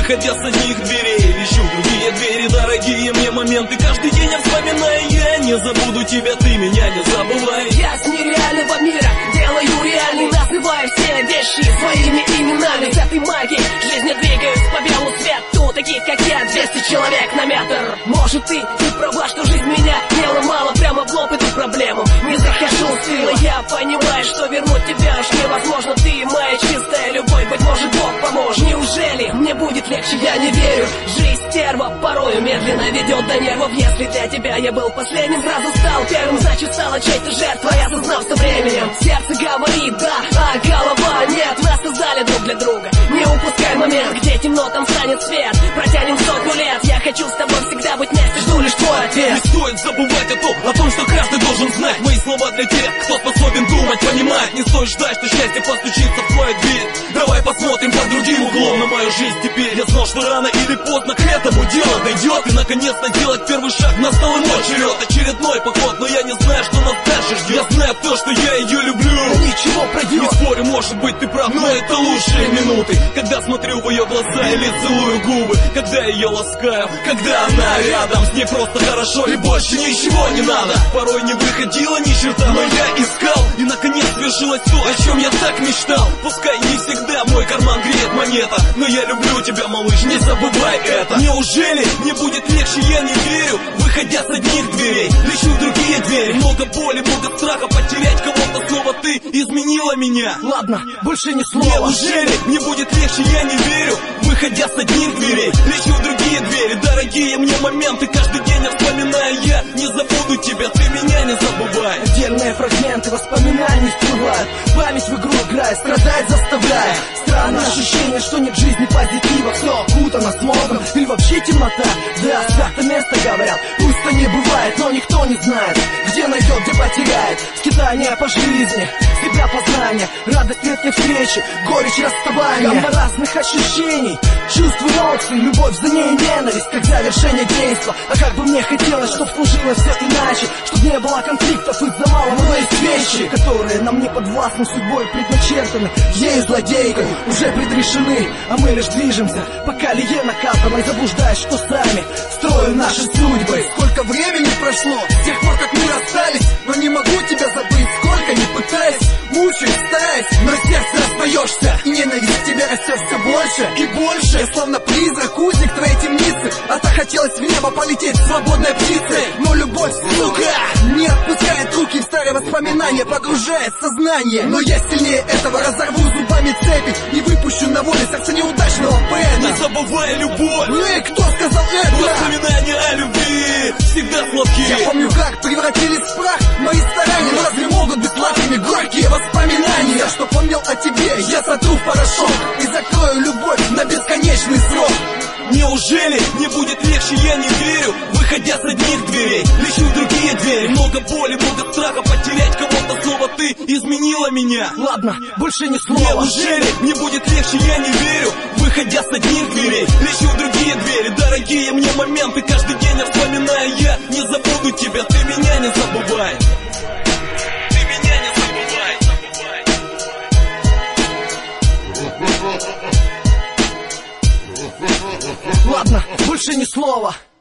выходя с одних дверей. Ищу другие двери, дорогие мне моменты. Каждый день я вспоминаю, я не забуду тебя, ты меня не забывай. Я с нереального мира делаю реальный, называю все вещи своими именами. С этой магией жизни двигаюсь по белу свету, таких как я, 200 человек на метр. Может ты права, что жизнь меня не ломала, прямо в лоб эту проблему не захожу с тыла. Я понимаю, что вернуть тебя уж невозможно. Ты моя чистая любовь, быть может Бог поможет. Неужели мне будет легче, я не верю. Жизнь стерва порою медленно ведет до нервов. Если для тебя я был последним, сразу стал первым, значит стала чьей-то жертвой, осознав со временем. Сердце говорит да, а голова нет. Нас создали друг для друга, не упускай момент. Где темно, там станет свет, протянем 100 лет. Я хочу с тобой всегда быть вместе, жду лишь твой ответ. Не стоит забывать о том, что каждый должен знать. Мои слова для тех, кто способен думать, понимать. Не стоит ждать, что счастье постучится в твою дверь. Давай посмотрим под другим углом на мою жизнь теперь. Я знал, что рано или поздно к этому дело дойдет. И наконец-то делать первый шаг, настал и мой черед. Очередной поход, но я не знаю, что нас дальше ждет. Я знаю то, что я ее люблю. Ничего пройдет. Не спорю, может быть ты прав, но это лучшие минуты. Когда смотрю в ее глаза или целую губы, когда ее ласкаю, когда она рядом. С ней просто хорошо и больше ничего не надо. Порой не выходило ни черта, но я искал. И наконец свершилось то, о чем я так мечтал. Пускай не всегда мой карман греет монета, но я люблю тебя, малыш, не забывай это. Неужели не будет легче, я не верю. Выходя с одних дверей, ищу другие двери. Много боли, много страха потерять кого-то снова. Ты изменила меня. Ладно, больше ни слова. Неужели не будет легче, я не верю. Выходя с одних дверей, ищу другие двери. Дорогие мне моменты, каждый день я вспоминаю. Я не забуду тебя, ты меня не забывай. Отдельные фрагменты воспоминаний всплывают. Память в игру играет, страдать заставляет. Странное ощущение, что нет жизни позитива. Все окутано смогом или вообще темнота. Да, свято место говорят, пусто не бывает. Но никто не знает, где найдет, где потеряет. Скитание по жизни, себя познание, радость редкой встречи, горечь расставания. Гамма разных ощущений, чувств, эмоций, любовь, за ней ненависть, как завершение действа. А как бы мне хотелось, чтоб служило все иначе, чтоб не было конфликтов из-за малого, но есть вещи, которые нам не подвластны, судьбой предначертаны. Ей злодейкой уже предрешены, а мы лишь движемся по колее накатанной, заблуждаясь, что сами строим наши судьбы. Сколько времени прошло с тех пор, как мы расстались, но не могу тебя забыть, сколько не пытаюсь, мучаюсь, стараюсь, но сердце остаешься, и ненависть тебя растет все больше и больше. Я словно призрак, узник твоей темницы, а так хотелось в небо полететь свободной птицей. Но любовь, сука, не отпускает руки, в старые воспоминания погружает сознание. Но я сильнее этого разорву зубами цепи и выпущу на волю сердце неудачного поэта. Не забывай любовь. Эй, кто сказал это? Воспоминания о любви всегда сладкие. Я помню, как превратились в прах мои старания. Но разве могут быть сладкими горькие воспоминания? Я что помнил о тебе, я сотру в порошок и закрою любовь на бесконечный срок. Неужели не будет легче, я не верю. Выходя с одних дверей, ищу другие двери. Много боли, много страха потерять кого-то снова. Ты изменила меня. Ладно, больше ни слова. Неужели не будет легче, я не верю. Выходя с одних дверей, ищу другие двери. Дорогие мне моменты, каждый день я вспоминаю. Я не забуду тебя, ты меня не забывай. Ты меня не забывай. Ладно, больше ни слова.